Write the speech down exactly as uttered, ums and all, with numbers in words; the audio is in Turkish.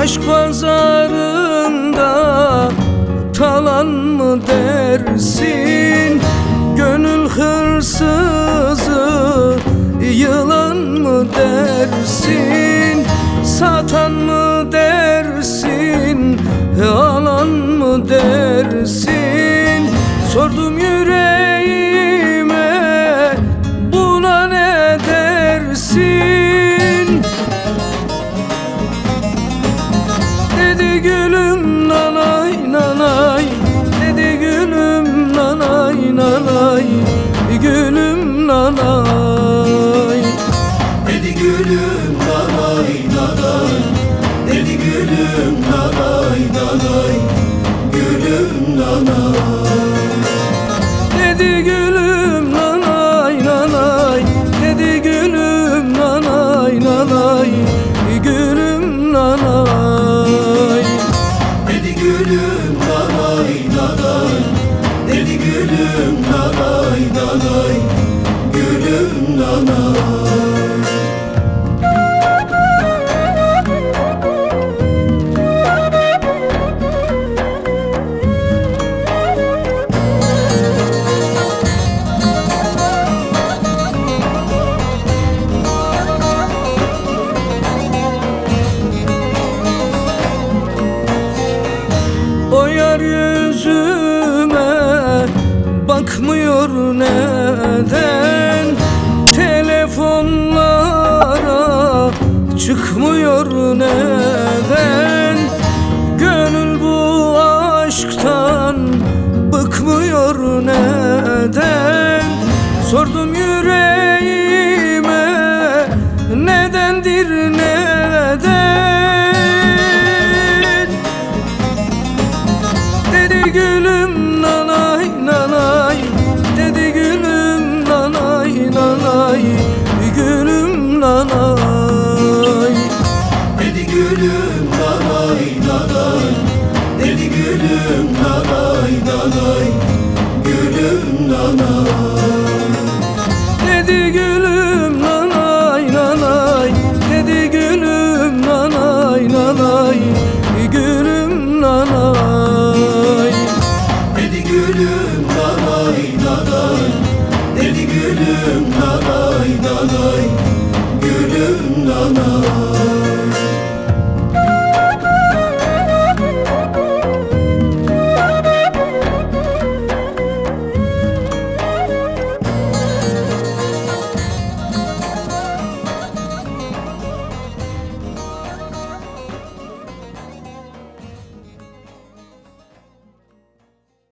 Aşk pazarında talan mı dersin? Gönül hırsızı yılan mı dersin? Satan mı dersin? Alan mı dersin? Sordum yüreğime, buna ne dersin? Dedi gülüm nanay nanay, dedi gülüm nanay nanay, gülüm nanay. Dedi gülüm nanay nanay, dedi gülüm nanay nanay, gülüm nanay. Dedi gülüm nanay nanay, dedi gülüm nanay nanay, gülüm nanay. Dedi gülüm nanay nanay, dedi gülüm nanay nanay, gülüm nanay. O yar yüzüme bakmıyor neden? Telefonlara çıkmıyor neden? Gönül bu aşktan bıkmıyor neden? Sordum yüreğime, nedendir neden? Dedi gülüm nanay nanay, dedi gülüm nanay nanay, gülüm nanay.